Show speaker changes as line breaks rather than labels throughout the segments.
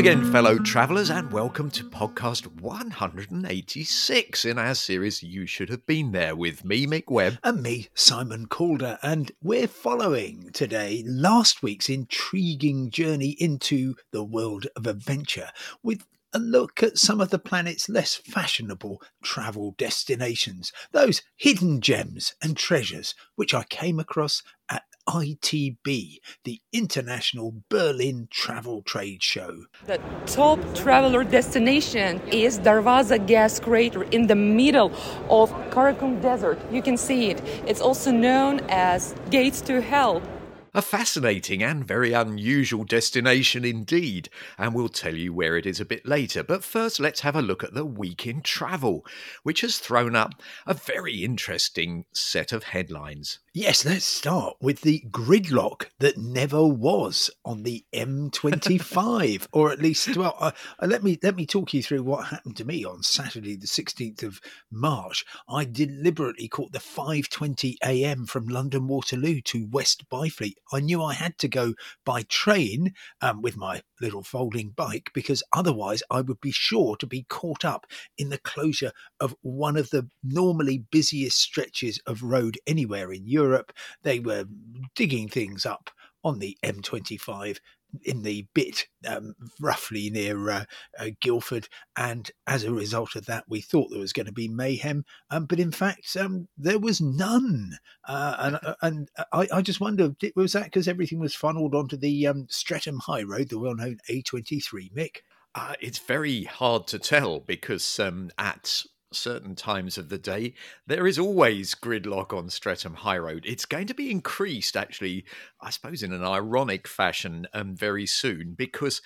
again, fellow travellers, and welcome to podcast 186 in our series You Should Have Been There, with me, Mick Webb.
And me, Simon Calder. And we're following today last week's intriguing journey into the world of adventure with a look at some of the planet's less fashionable travel destinations, those hidden gems and treasures which I came across at ITB, the International Berlin Travel Trade Show.
The top traveler destination is Darvaza gas crater in the middle of Karakum Desert. You can see it. It's also known as Gates to Hell.
A fascinating and very unusual destination indeed, and we'll tell you where it is a bit later. But first, let's have a look at the week in travel, which has thrown up a very interesting set of headlines.
Yes, let's start with the gridlock that never was on the M25, or at least, well, let me talk you through what happened to me on Saturday, the 16th of March. I deliberately caught the 5:20 a.m. from London Waterloo to West Byfleet. I knew I had to go by train with my little folding bike, because otherwise I would be sure to be caught up in the closure of one of the normally busiest stretches of road anywhere in Europe. They were digging things up on the M25 in the bit roughly near Guildford, and as a result of that we thought there was going to be mayhem, but in fact there was none, and I just wonder, was that because everything was funneled onto the Streatham High Road, the well-known A23, Mick?
It's very hard to tell, because at certain times of the day, there is always gridlock on Streatham High Road. It's going to be increased, actually, I suppose in an ironic fashion, very soon, because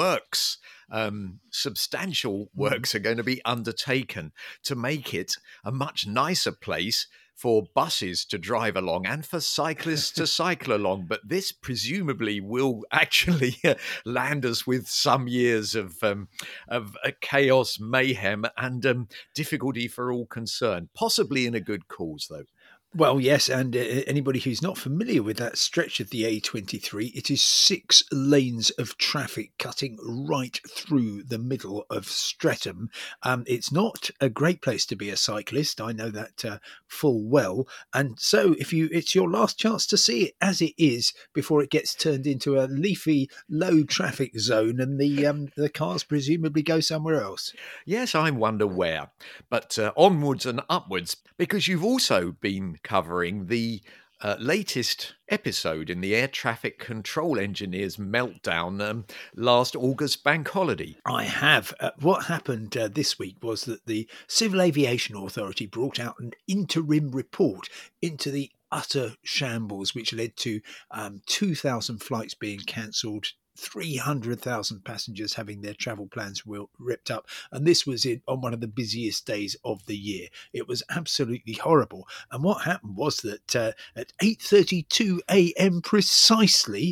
substantial works are going to be undertaken to make it a much nicer place for buses to drive along and for cyclists to cycle along. But this presumably will actually land us with some years of chaos, mayhem, and difficulty for all concerned, possibly in a good cause, though.
Well, yes, and anybody who's not familiar with that stretch of the A23, it is 6 lanes of traffic cutting right through the middle of Streatham. It's not a great place to be a cyclist, I know that full well, and so it's your last chance to see it as it is before it gets turned into a leafy, low traffic zone, and the cars presumably go somewhere else.
Yes, I wonder where, but onwards and upwards, because you've also been covering the latest episode in the air traffic control engineers meltdown last August bank holiday.
I have. What happened this week was that the Civil Aviation Authority brought out an interim report into the utter shambles, which led to 2,000 flights being cancelled, 300,000 passengers having their travel plans ripped up. And this was on one of the busiest days of the year. It was absolutely horrible. And what happened was that at 8:32 a.m. precisely,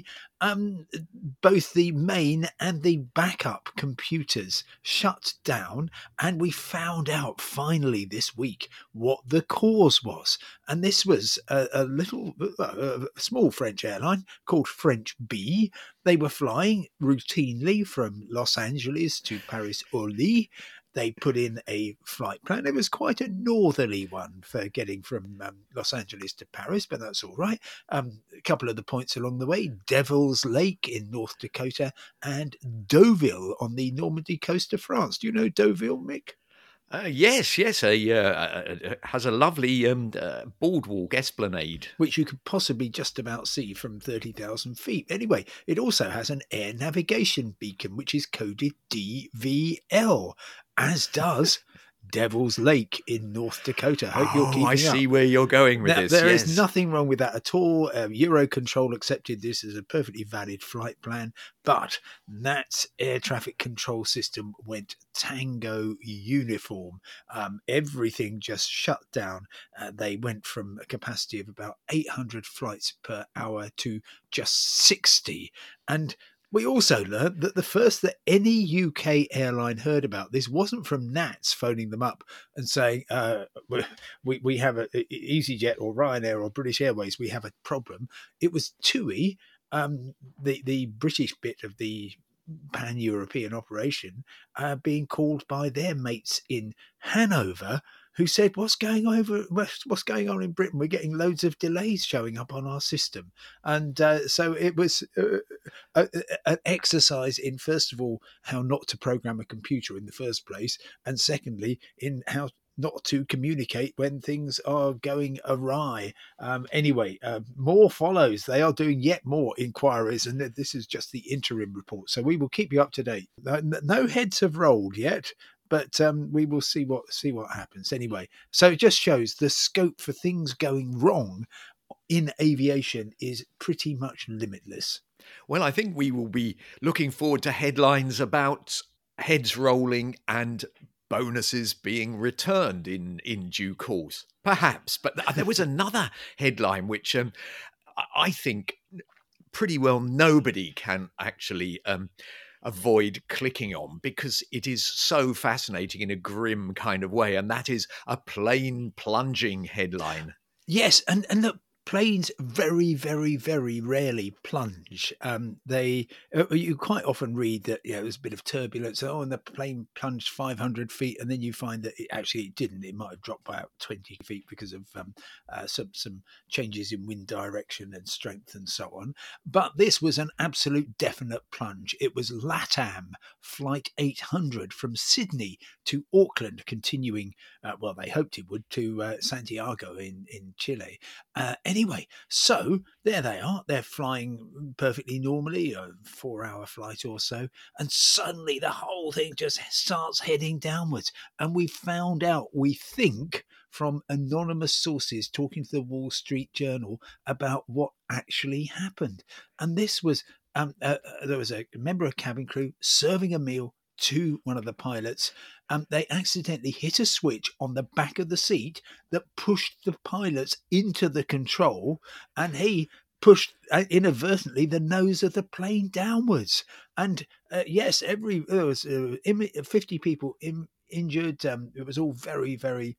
both the main and the backup computers shut down, and we found out finally this week what the cause was. And this was a small French airline called French Bee. They were flying routinely from Los Angeles to Paris-Orly. They put in a flight plan. It was quite a northerly one for getting from Los Angeles to Paris, but that's all right. A couple of the points along the way: Devil's Lake in North Dakota and Deauville on the Normandy coast of France. Do you know Deauville, Mick?
Yes. Has a lovely boardwalk esplanade,
which you could possibly just about see from 30,000 feet. Anyway, it also has an air navigation beacon, which is coded DVL, as does Devil's Lake in North Dakota. Hope you're keeping up.
I see where you're going with this.
There is nothing wrong with that at all. Eurocontrol accepted this as a perfectly valid flight plan, but that air traffic control system went Tango uniform. Everything just shut down. They went from a capacity of about 800 flights per hour to just 60. And we also learned that the first that any UK airline heard about this wasn't from NATS phoning them up and saying, we have EasyJet or Ryanair or British Airways, we have a problem. It was TUI, the British bit of the pan-European operation being called by their mates in Hanover, who said, what's going on in Britain? We're getting loads of delays showing up on our system. And so it was an exercise in, first of all, how not to program a computer in the first place, and secondly, in how not to communicate when things are going awry. Anyway, more follows. They are doing yet more inquiries, and this is just the interim report. So we will keep you up to date. No heads have rolled yet, but we will see what happens. Anyway, so it just shows the scope for things going wrong in aviation is pretty much limitless.
Well, I think we will be looking forward to headlines about heads rolling and bonuses being returned in due course, perhaps. But there was another headline which I think pretty well nobody can actually avoid clicking on, because it is so fascinating in a grim kind of way, and that is a plane plunging headline.
Yes, and look, planes very, very, very rarely plunge. You quite often read that there's a bit of turbulence. And the plane plunged 500 feet, and then you find that it didn't. It might have dropped by about 20 feet because of some changes in wind direction and strength and so on. But this was an absolute definite plunge. It was LATAM Flight 800 from Sydney to Auckland, continuing, they hoped it would, to Santiago in Chile. Anyway, so there they are. They're flying perfectly normally, a 4-hour flight or so, and suddenly the whole thing just starts heading downwards. And we found out, we think, from anonymous sources talking to the Wall Street Journal about what actually happened. And this was, there was a member of cabin crew serving a meal to one of the pilots. They accidentally hit a switch on the back of the seat that pushed the pilots into the control, and he pushed inadvertently the nose of the plane downwards. And yes, there was 50 people injured. It was all very, very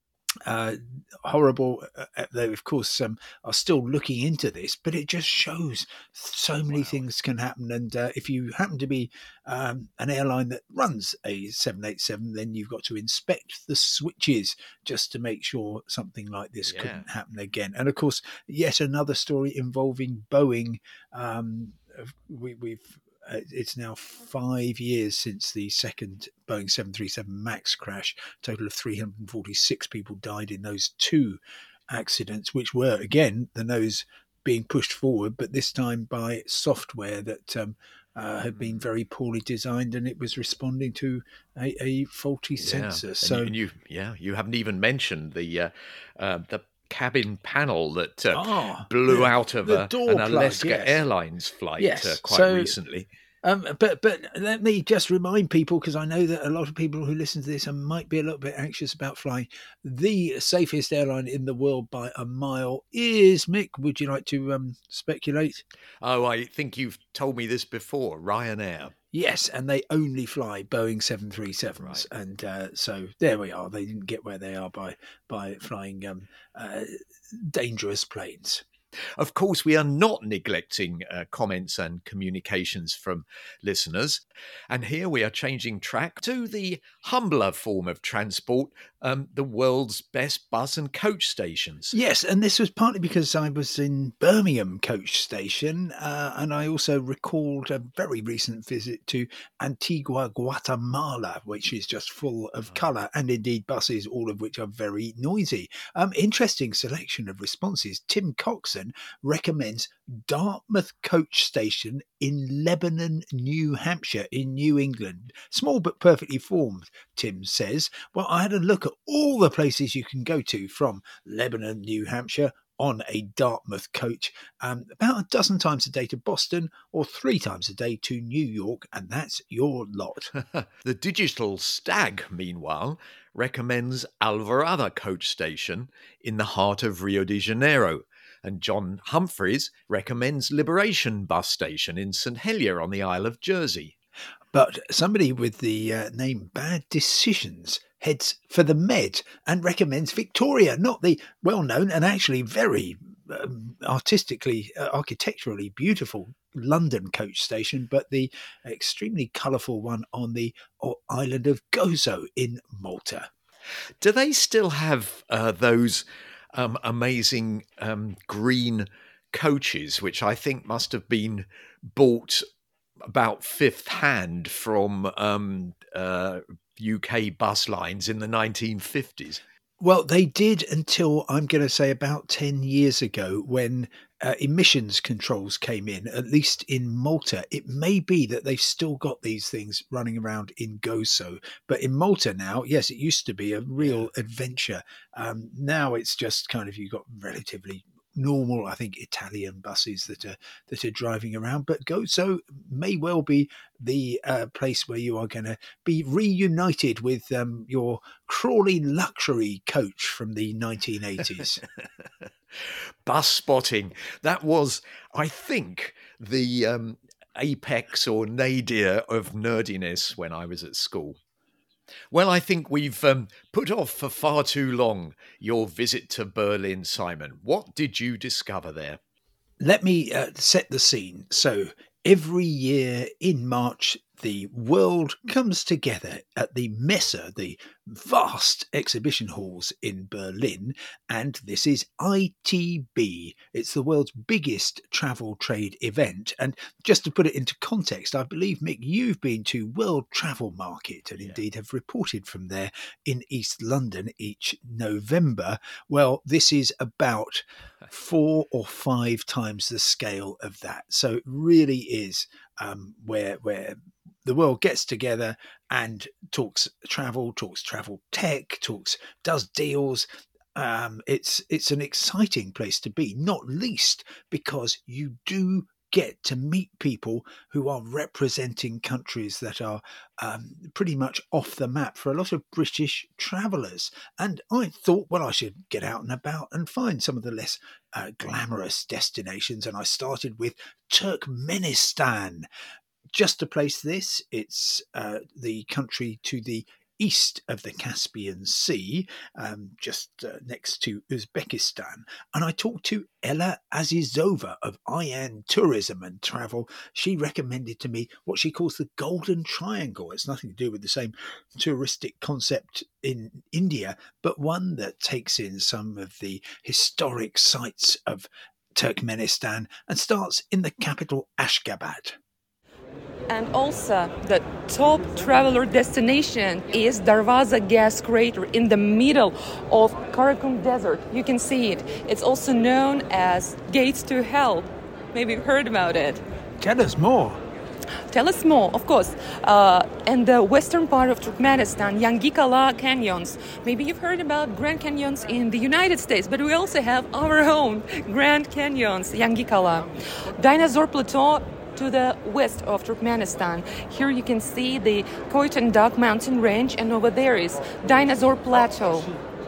horrible. They, of course, are still looking into this, but it just shows so many things can happen. And if you happen to be an airline that runs a 787, then you've got to inspect the switches just to make sure something like this couldn't happen again. And of course, yet another story involving Boeing. It's now 5 years since the second Boeing 737 MAX crash. A total of 346 people died in those two accidents, which were, again, the nose being pushed forward, but this time by software that had been very poorly designed, and it was responding to a faulty sensor. So
you haven't even mentioned the cabin panel that blew out of an Alaska Airlines flight quite recently.
But let me just remind people, because I know that a lot of people who listen to this might be a little bit anxious about flying. The safest airline in the world by a mile is, Mick, would you like to speculate?
Oh, I think you've told me this before, Ryanair.
Yes, and they only fly Boeing 737s. Right. And so there we are. They didn't get where they are by flying dangerous planes.
Of course, we are not neglecting comments and communications from listeners. And here we are changing track to the humbler form of transport, the world's best bus and coach stations.
Yes, and this was partly because I was in Birmingham coach station, and I also recalled a very recent visit to Antigua, Guatemala, which is just full of colour, and indeed buses, all of which are very noisy. Interesting selection of responses. Tim Coxon recommends Dartmouth coach station in Lebanon, New Hampshire in New England. Small but perfectly formed, Tim says. Well, I had a look at all the places you can go to from Lebanon, New Hampshire on a Dartmouth coach, about a dozen times a day to Boston or 3 times a day to New York, and that's your lot.
The Digital Stag, meanwhile, recommends Alvorada coach station in the heart of Rio de Janeiro. And John Humphreys recommends Liberation bus station in St Helier on the Isle of Jersey.
But somebody with the name Bad Decisions heads for the Med and recommends Victoria, not the well-known and actually very architecturally beautiful London coach station, but the extremely colourful one on the island of Gozo in Malta.
Do they still have those amazing green coaches, which I think must have been bought about fifth hand from UK bus lines in the 1950s?
Well, they did until, I'm going to say, about 10 years ago, when emissions controls came in, at least in Malta. It may be that they've still got these things running around in Gozo, but in Malta now, yes, it used to be a real adventure. Now it's just kind of, you've got relatively normal, I think, Italian buses that are driving around, but Gozo may well be the place where you are going to be reunited with your Crawley luxury coach from the 1980s.
Bus spotting. That was, I think, the apex or nadir of nerdiness when I was at school. Well, I think we've put off for far too long your visit to Berlin, Simon. What did you discover there?
Let me set the scene. So every year in March, the world comes together at the Messe, the vast exhibition halls in Berlin, and this is ITB. It's the world's biggest travel trade event. And just to put it into context, I believe, Mick, you've been to World Travel Market and indeed have reported from there in East London each November. Well, this is about 4 or 5 times the scale of that. So it really is where the world gets together and talks travel tech, does deals. It's an exciting place to be, not least because you do get to meet people who are representing countries that are pretty much off the map for a lot of British travellers. And I thought, well, I should get out and about and find some of the less glamorous destinations. And I started with Turkmenistan. Just to place this, it's the country to the east of the Caspian Sea, just next to Uzbekistan. And I talked to Ella Azizova of Ayan Tourism and Travel. She recommended to me what she calls the Golden Triangle. It's nothing to do with the same touristic concept in India, but one that takes in some of the historic sites of Turkmenistan and starts in the capital Ashgabat.
And also, the top traveler destination is Darvaza gas crater in the middle of Karakum Desert. You can see it. It's also known as Gates to Hell. Maybe you've heard about it.
Tell us more.
Tell us more, of course. In the western part of Turkmenistan, Yangikala Canyons. Maybe you've heard about Grand Canyons in the United States, but we also have our own Grand Canyons, Yangikala. Dinosaur Plateau to the west of Turkmenistan. Here you can see the Koytan Dağ mountain range, and over there is Dinosaur Plateau.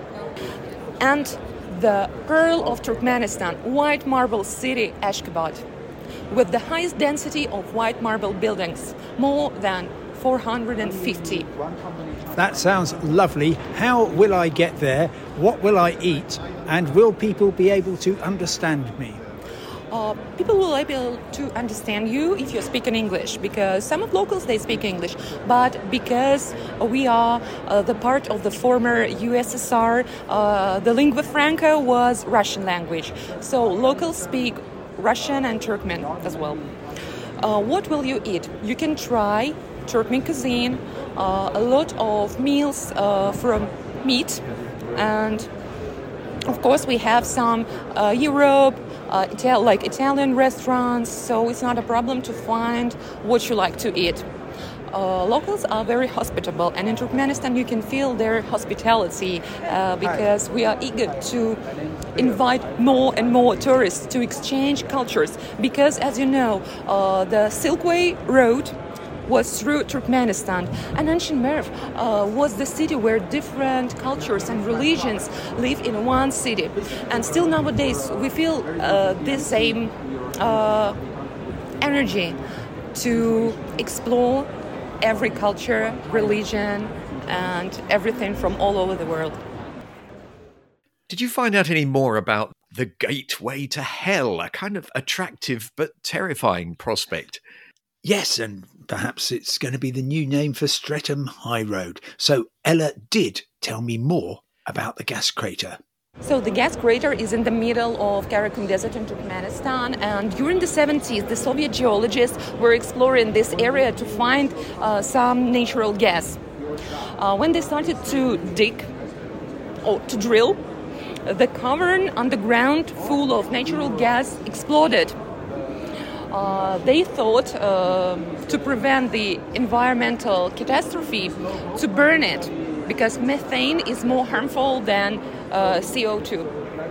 And the pearl of Turkmenistan, white marble city Ashgabat, with the highest density of white marble buildings, more than 450.
That sounds lovely. How will I get there? What will I eat? And will people be able to understand me?
People will be able to understand you if you speak in English, because some of locals, they speak English, but because we are the part of the former USSR, the lingua franca was Russian language. So locals speak Russian and Turkmen as well. What will you eat? You can try Turkmen cuisine, a lot of meals from meat, and of course we have some Europe, like Italian restaurants, so it's not a problem to find what you like to eat. Locals are very hospitable, and in Turkmenistan you can feel their hospitality because we are eager to invite more and more tourists to exchange cultures, because as you know, the Silkway Road was through Turkmenistan, and ancient Merv was the city where different cultures and religions live in one city, and still nowadays we feel the same energy to explore every culture, religion, and everything from all over the world.
Did you find out any more about the gateway to hell, a kind of attractive but terrifying prospect.
Yes, and perhaps it's going to be the new name for Streatham High Road. So Ella did tell me more about the gas crater.
So the gas crater is in the middle of Karakum Desert in Turkmenistan, and during the 70s the Soviet geologists were exploring this area to find some natural gas. When they started to dig or to drill, the cavern underground full of natural gas exploded. They thought to prevent the environmental catastrophe to burn it, because methane is more harmful than CO2.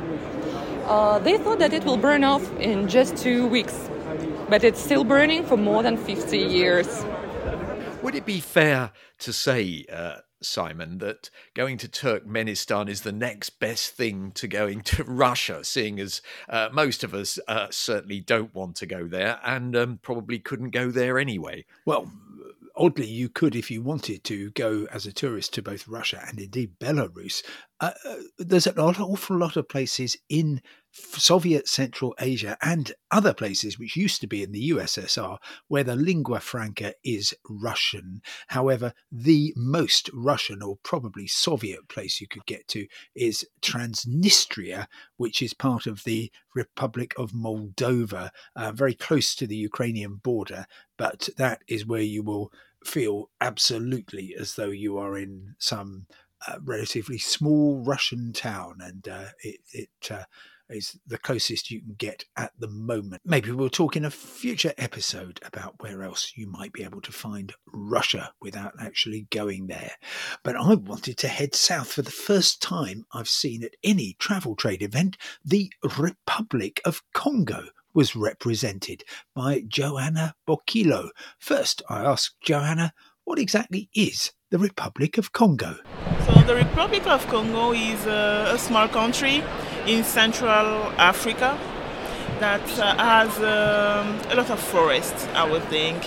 They thought that it will burn off in just 2 weeks, but it's still burning for more than 50 years.
Would it be fair to say, Simon, that going to Turkmenistan is the next best thing to going to Russia, seeing as most of us certainly don't want to go there and probably couldn't go there anyway?
Well, oddly, you could, if you wanted to, go as a tourist to both Russia and indeed Belarus. There's an awful lot of places in Soviet Central Asia and other places which used to be in the USSR where the lingua franca is Russian. However, the most Russian or probably Soviet place you could get to is Transnistria, which is part of the Republic of Moldova, very close to the Ukrainian border. But that is where you will feel absolutely as though you are in some relatively small Russian town, and it is the closest you can get at the moment. Maybe we'll talk in a future episode about where else you might be able to find Russia without actually going there. But I wanted to head south. For the first time I've seen at any travel trade event, the Republic of Congo was represented by Joanna Bokilo. First, I asked Joanna, what exactly is the Republic of Congo?
So the Republic of Congo is a small country in Central Africa that has a lot of forests, I would think,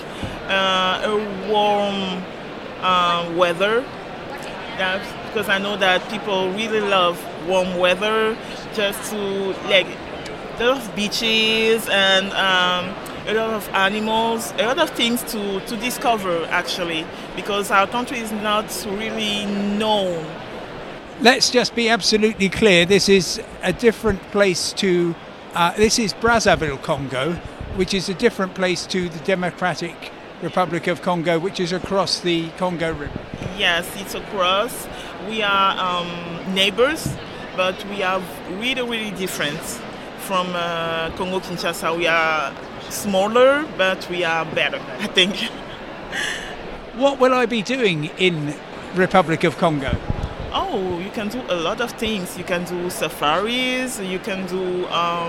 a warm weather. Because I know that people really love warm weather, just to like a lot of beaches and a lot of animals, a lot of things to discover actually, because our country is not really known.
Let's just be absolutely clear, this is a different place to, this is Brazzaville, Congo, which is a different place to the Democratic Republic of Congo, which is across the Congo River.
Yes, it's across. We are neighbors, but we are really, really different from Congo-Kinshasa. We are smaller, but we are better, I think.
What will I be doing in Republic of Congo?
Oh, you can do a lot of things. You can do safaris, you can do,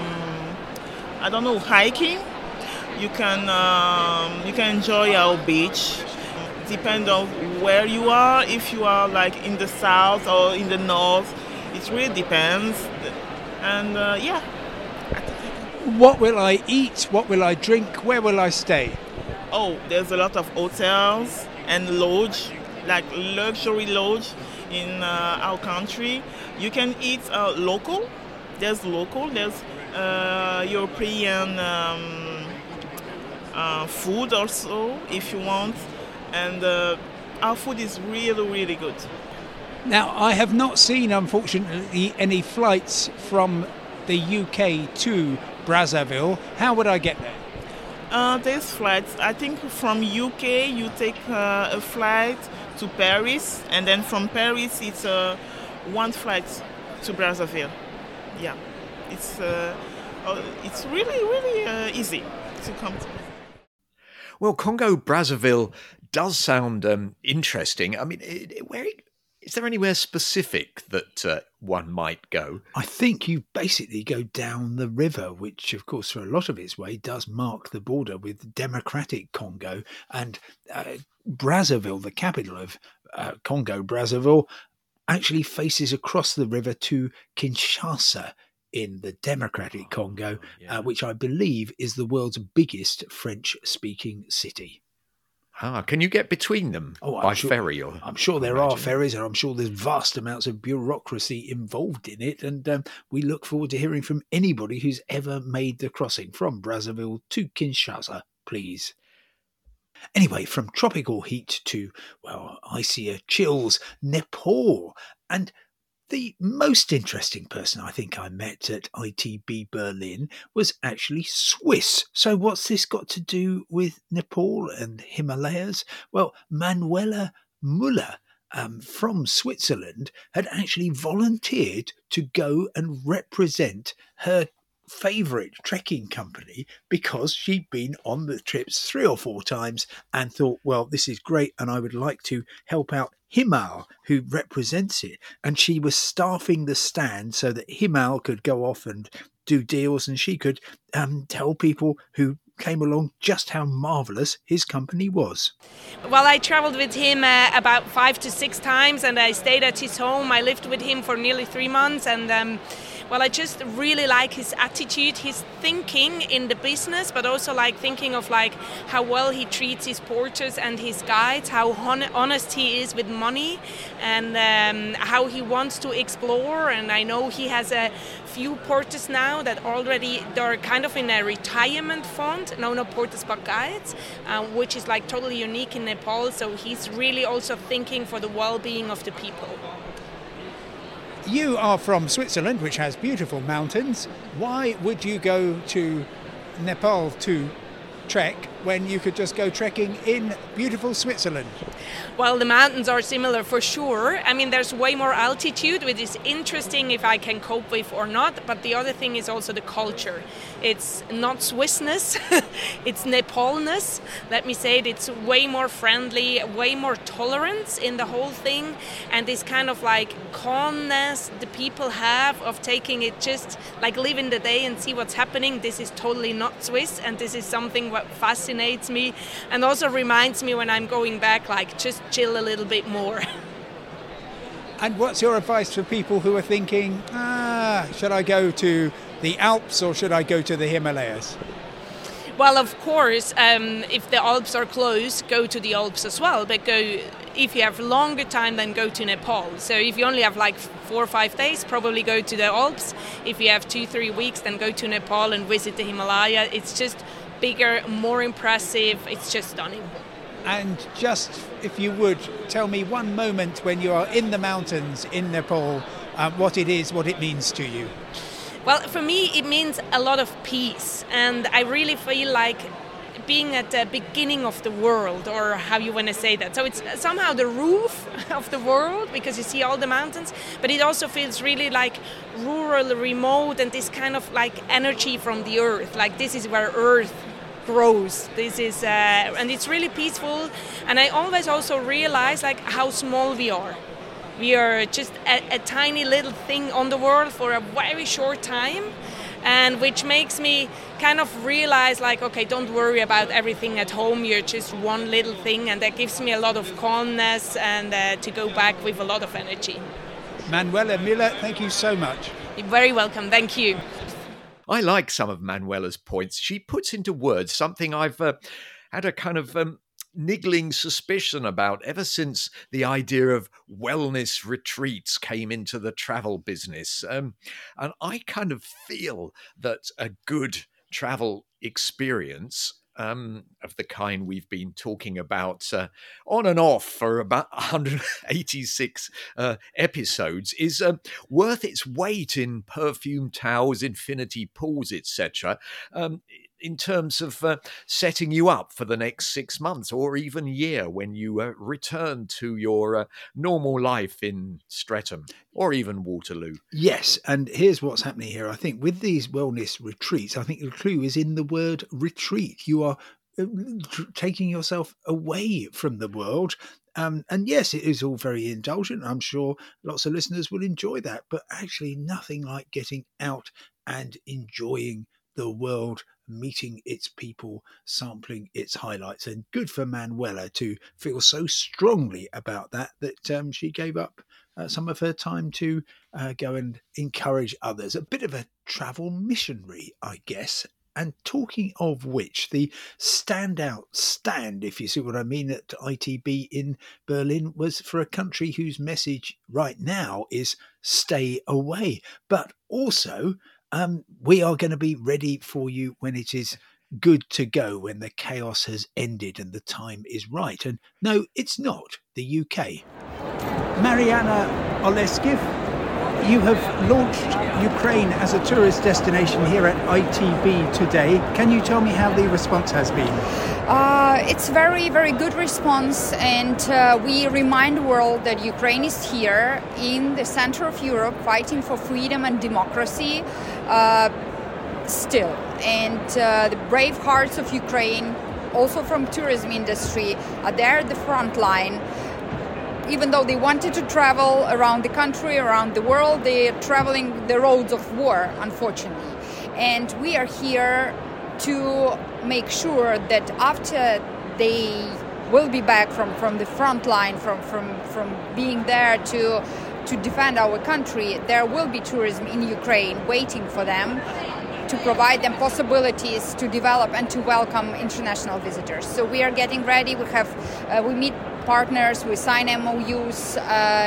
hiking. You can enjoy our beach. Depend on where you are, if you are like in the south or in the north, it really depends. And yeah.
What will I eat? What will I drink? Where will I stay?
Oh, there's a lot of hotels and lodge, like luxury lodge in our country. You can eat local. There's European food also, if you want. And our food is really, really good.
Now, I have not seen, unfortunately, any flights from the UK to Brazzaville. How would I get there?
There's flights. I think from UK you take a flight to Paris, and then from Paris it's one flight to Brazzaville. Yeah, it's really, really easy to come to.
Well, Congo-Brazzaville does sound interesting. I mean, is there anywhere specific that one might go?
I think you basically go down the river, which, of course, for a lot of its way, does mark the border with Democratic Congo. And Brazzaville, the capital of Congo, Brazzaville, actually faces across the river to Kinshasa in the Democratic Congo, which I believe is the world's biggest French-speaking city.
Can you get between them by ferry?
I'm sure there are ferries, and I'm sure there's vast amounts of bureaucracy involved in it. And we look forward to hearing from anybody who's ever made the crossing from Brazzaville to Kinshasa, please. Anyway, from tropical heat to, well, icier chills, Nepal. And the most interesting person I think I met at ITB Berlin was actually Swiss. So what's this got to do with Nepal and Himalayas? Well, Manuela Müller from Switzerland had actually volunteered to go and represent her favourite trekking company because she'd been on the trips 3 or 4 times and thought, well, this is great and I would like to help out Himal, who represents it. And she was staffing the stand so that Himal could go off and do deals and she could tell people who came along just how marvellous his company was.
Well, I travelled with him about 5 to 6 times and I stayed at his home. I lived with him for nearly 3 months and well, I just really like his attitude, his thinking in the business, but also like thinking of like how well he treats his porters and his guides, how honest he is with money, and how he wants to explore. And I know he has a few porters now that already they're kind of in a retirement fund, no porters but guides, which is like totally unique in Nepal. So he's really also thinking for the well-being of the people.
You are from Switzerland, which has beautiful mountains. Why would you go to Nepal to trek when you could just go trekking in beautiful Switzerland?
Well, the mountains are similar for sure. I mean, there's way more altitude, which is interesting if I can cope with or not. But the other thing is also the culture. It's not Swissness, it's Nepalness. Let me say it, it's way more friendly, way more tolerance in the whole thing. And this kind of like calmness the people have of taking it just like living the day and see what's happening. This is totally not Swiss, and this is something what fascinates me and also reminds me when I'm going back, like just chill a little bit more.
And what's your advice for people who are thinking, should I go to the Alps or should I go to the Himalayas?
Well, of course, if the Alps are close, go to the Alps as well. But if you have longer time, then go to Nepal. So if you only have like 4 or 5 days, probably go to the Alps. If you have 2-3 weeks, then go to Nepal and visit the Himalaya. It's just bigger, more impressive. It's just stunning.
And just, if you would, tell me one moment when you are in the mountains in Nepal, what it is, what it means to you.
Well, for me, it means a lot of peace. And I really feel like being at the beginning of the world, or how you want to say that. So it's somehow the roof of the world because you see all the mountains, but it also feels really like rural, remote, and this kind of like energy from the earth. Like this is where earth grows. This is and it's really peaceful. And I always also realize like how small we are. We are just a tiny little thing on the world for a very short time, and which makes me kind of realize like, okay, don't worry about everything at home. You're just one little thing, and that gives me a lot of calmness and to go back with a lot of energy.
Manuela Müller, thank you so much.
You're very welcome. Thank you.
I like some of Manuela's points. She puts into words something I've had a kind of niggling suspicion about ever since the idea of wellness retreats came into the travel business. And I kind of feel that a good travel experience of the kind we've been talking about on and off for about 186 episodes is worth its weight in perfume towels, infinity pools, etc. In terms of setting you up for the next 6 months or even year when you return to your normal life in Streatham or even Waterloo.
Yes, and here's what's happening here. I think with these wellness retreats, I think the clue is in the word retreat. You are taking yourself away from the world. And yes, it is all very indulgent. I'm sure lots of listeners will enjoy that, but actually nothing like getting out and enjoying the world, meeting its people, sampling its highlights. And good for Manuela to feel so strongly about that she gave up some of her time to go and encourage others. A bit of a travel missionary, I guess. And talking of which, the standout stand, if you see what I mean, at ITB in Berlin was for a country whose message right now is stay away. But also, we are going to be ready for you when it is good to go, when the chaos has ended and the time is right. And no, it's not the UK.
Mariana Oleskiv, you have launched Ukraine as a tourist destination here at ITB today. Can you tell me how the response has been?
It's very, very good response, and we remind the world that Ukraine is here in the center of Europe fighting for freedom and democracy still. And the brave hearts of Ukraine, also from tourism industry, are there at the front line. Even though they wanted to travel around the country, around the world, they are traveling the roads of war, unfortunately. And we are here to make sure that after they will be back from the front line, from being there to defend our country, there will be tourism in Ukraine waiting for them to provide them possibilities to develop and to welcome international visitors. So we are getting ready. We meet partners, we sign MOUs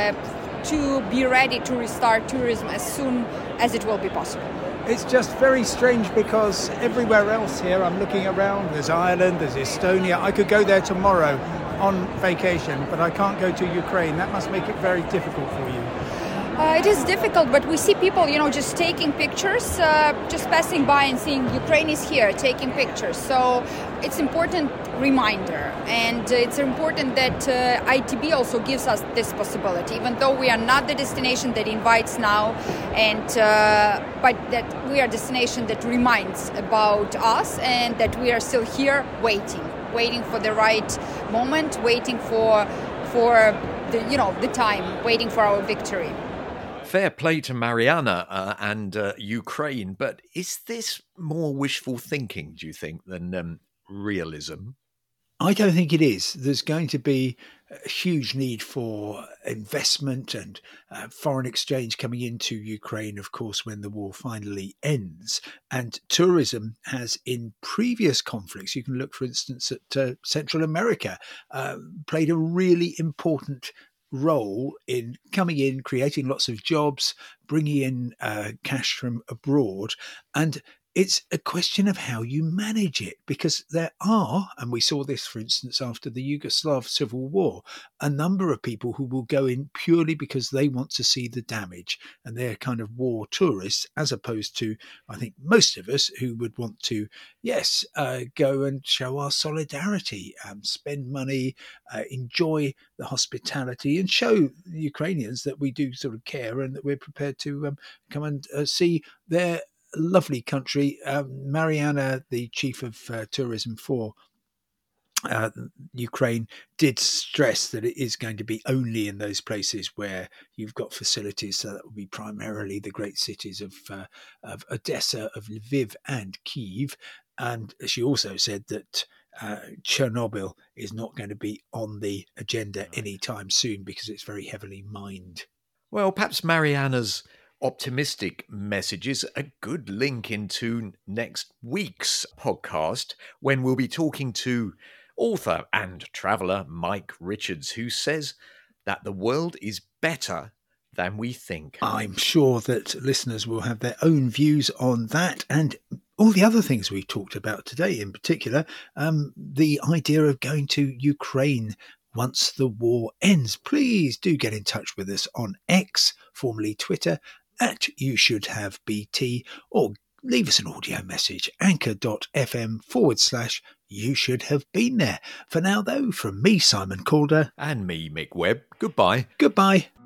to be ready to restart tourism as soon as it will be possible.
It's just very strange because everywhere else here, I'm looking around, there's Ireland, there's Estonia. I could go there tomorrow on vacation, but I can't go to Ukraine. That must make it very difficult for you.
It is difficult, but we see people, just taking pictures, just passing by and seeing Ukraine is here, taking pictures. So it's important reminder, and it's important that ITB also gives us this possibility, even though we are not the destination that invites now, and but that we are a destination that reminds about us, and that we are still here waiting for the right moment, waiting for the time, waiting for our victory.
Fair play to Mariana and Ukraine, but is this more wishful thinking, do you think, than realism?
I don't think it is. There's going to be a huge need for investment and foreign exchange coming into Ukraine, of course, when the war finally ends. And tourism has, in previous conflicts, you can look, for instance, at Central America, played a really important role in coming in, creating lots of jobs, bringing in cash from abroad. And it's a question of how you manage it, because there are, and we saw this, for instance, after the Yugoslav civil war, a number of people who will go in purely because they want to see the damage, and they're kind of war tourists, as opposed to, I think, most of us who would want to, go and show our solidarity, spend money, enjoy the hospitality, and show the Ukrainians that we do sort of care and that we're prepared to come and see their lovely country. Mariana, the chief of tourism for Ukraine, did stress that it is going to be only in those places where you've got facilities. So that will be primarily the great cities of Odessa, of Lviv and Kyiv. And she also said that Chernobyl is not going to be on the agenda anytime soon because it's very heavily mined.
Well, perhaps Mariana's optimistic message is a good link into next week's podcast, when we'll be talking to author and traveller Mike Richards, who says that the world is better than we think.
I'm sure that listeners will have their own views on that and all the other things we've talked about today, in particular, the idea of going to Ukraine once the war ends. Please do get in touch with us on X, formerly Twitter, at YouShouldHaveBT, or leave us an audio message, anchor.fm/YouShouldHaveBeenThere. For now, though, from me, Simon Calder.
And me, Mick Webb, goodbye.
Goodbye.